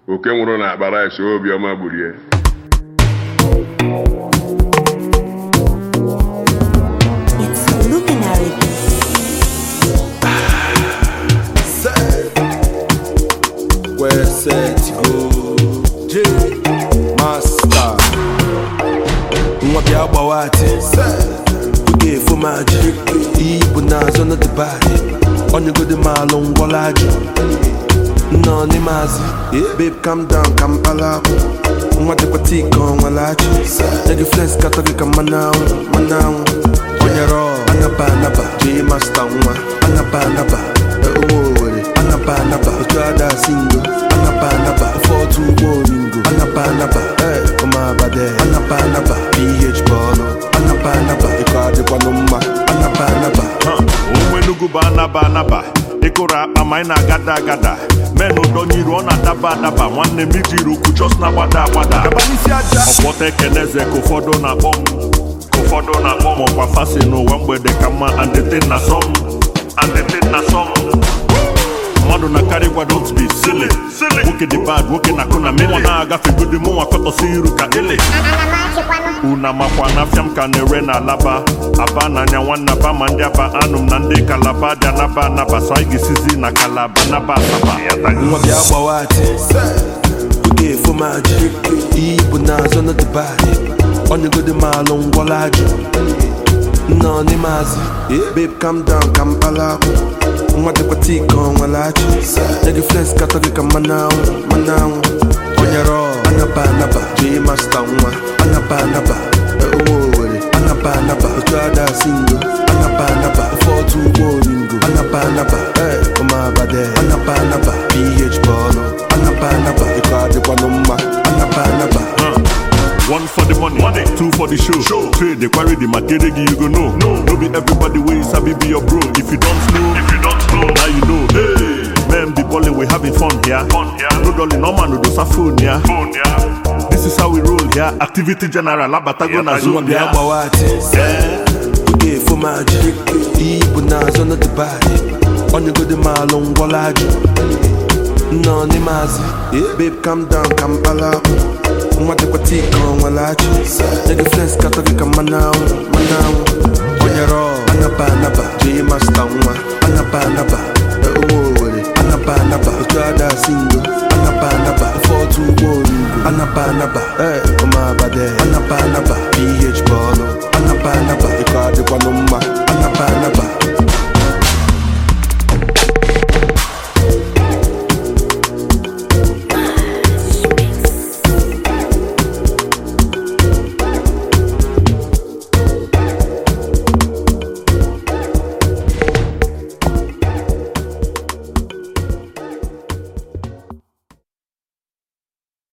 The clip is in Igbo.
oke nwụrụ na akpa rice Obiọma gburie. It's luminary. Where set to go, J Master. Mwabia bawati, uge fumaji. Ibu na zona de body. Onye go de malo ngwalaji. No ni mazi, babe calm down, kampala. Mwade patika ngwalaji. Negi flex katoke kamanao, manao. Onye ro, anaba, J Master nwa, anaba. Anaba, Utrada single, anaba, 4-2 boringo, anaba, Kuma bade, anaba, PH bono, anaba, Ikade kwanuma, anaba. Nugu ba anaba, Ikora akpa maina gada. Menu donyiru ona daba, nwanne mijiru ku just na wada. Obote keneze kofodo na bom, okwa fasi no wambede kama and the thing na song. Madu na carry what don't be silly. Woke the bad, woke na kona mele. Na agafe good mo akoto siru ka ele. Una makwana fiam ka nere na laba. Aba na nyawana ba mandiaba anum nande kalaba naba saigi sizi na kalaba naba saba. Mwabia bawati, uge fumaji. Ibu na zona de body. Onye go de malo ngwalaji. No ni mazi, babe calm down, kampala. Mwade patika ngwalaji. Negi flex katoke kamanao. Onye ro, anaba, J Master nwa, anaba. Anaba, Utrada single, anaba, 4-2 boringo, anaba, Kuma bade, anaba, PH bono, anaba, Ikade kwanuma, anaba. 1 for the money, 2 for the show. Trade the quarry the material you go know. No be everybody way sabi be your bro. If you don't know, now you know. Hey, man, the ball we having fun here. No dolly, no man, no do phone here. This is how we roll here. Activity general, abatago na zone here. Mwabia bawati, uge fumaji. Ibu na zona de body. Onye go de malo ngwalaji. No ni mazi, babe calm down, kampala. Mwade patika ngwalaji. Negi flex katoke kamanao. Onye ro, anaba, J Master nwa, anaba. Utrada single, anaba, 4-2 boringo, anaba,